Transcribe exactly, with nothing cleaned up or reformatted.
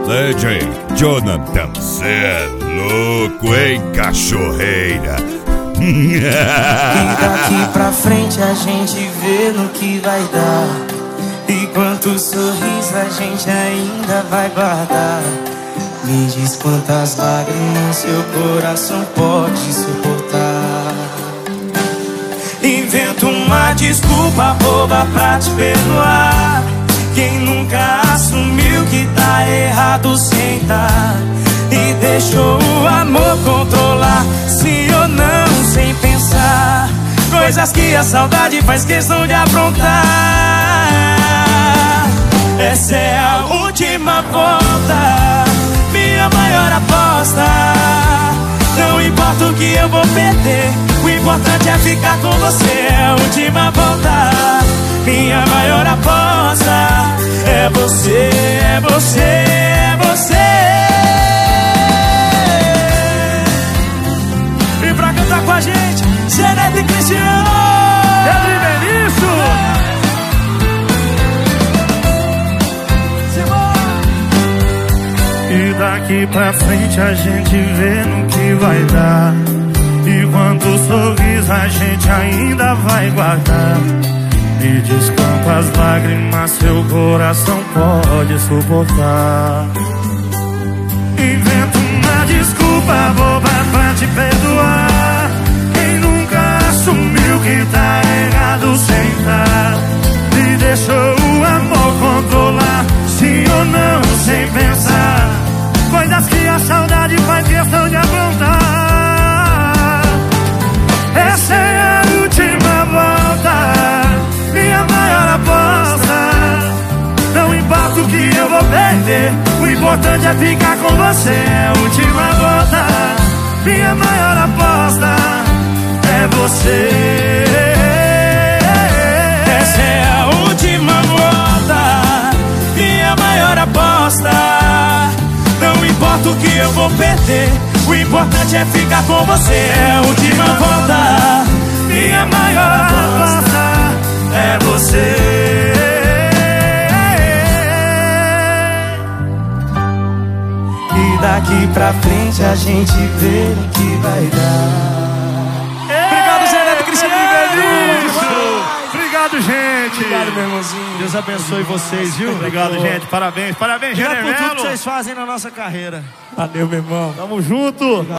D J Jonathan, cê é louco, hein, cachorreira? E daqui pra frente a gente vê no que vai dar. E quanto sorriso a gente ainda vai guardar. Me diz quantas lágrimas seu coração pode suportar. Invento uma desculpa boba pra te perdoar. Quem nunca assumiu que tá errado sem tá, e deixou o amor controlar, sim ou não, sem pensar. Coisas que a saudade faz questão de aprontar. Essa é a última volta, minha maior aposta. Não importa o que eu vou perder, o importante é ficar com você. É a última volta, minha maior aposta. É você, é você, é você. E pra cantar com a gente, Zé Neto e Cristiano. Pedro Benício. E daqui pra frente a gente vê no que vai dar. E quanto sorriso a gente ainda vai guardar. Me diz quantas lágrimas seu coração pode suportar. Invento uma desculpa boba pra te perdoar. Quem nunca assumiu que tá errado sem tá, e deixou o amor controlar, sim ou não, sem pensar. Coisas que a saudade faz questão de aprontar. Essa é a última volta, minha maior aposta. Não importa o que eu vou perder, o importante é ficar com você. É a última volta, minha maior aposta. É você. Essa é a última volta, minha maior aposta. Não importa o que eu vou perder, o importante é ficar com você. É a última volta, minha maior aposta. É você. E daqui pra frente a gente vê o que vai dar. Obrigado, Zé Neto, Cristiano. Obrigado, gente. Obrigado, meu irmãozinho. Deus abençoe vocês, viu? Obrigado, gente. Parabéns. Parabéns, Obrigado por tudo Generelo. que vocês fazem na nossa carreira. Valeu, meu irmão. Tamo junto.